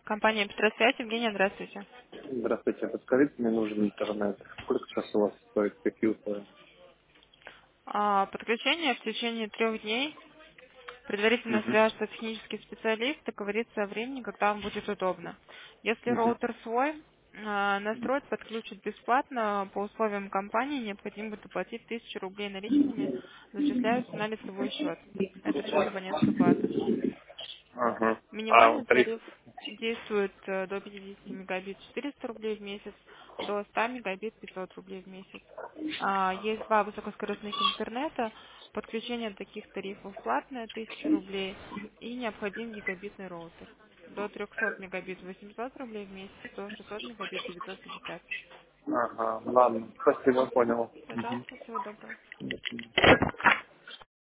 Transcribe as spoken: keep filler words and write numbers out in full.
Компания Петросвязь, Евгения, здравствуйте. Здравствуйте, подскажите, мне нужен интернет. Сколько сейчас у вас стоит, какие условия? А, Подключение в течение трех дней. Предварительно Угу. свяжется технический специалист, договорится о времени, когда вам будет удобно. Если Угу. роутер свой, а, настроить, подключить бесплатно, по условиям компании необходимо будет оплатить тысячу рублей наличными, зачисляются на лицевой счет. Это все за абонентскую плату. Ага. А Минимальный вот тариф? тариф действует э, до пятидесяти мегабит четыреста рублей в месяц, до ста мегабит пятьсот рублей в месяц. А, Есть два высокоскоростных интернета, подключение таких тарифов платное тысяча рублей и необходим гигабитный роутер. До трехсот мегабит восемьсот рублей в месяц, до шестисот мегабит девятьсот пятьдесят. Ага, ладно, спасибо, понял. Пожалуйста, всего доброго. Угу.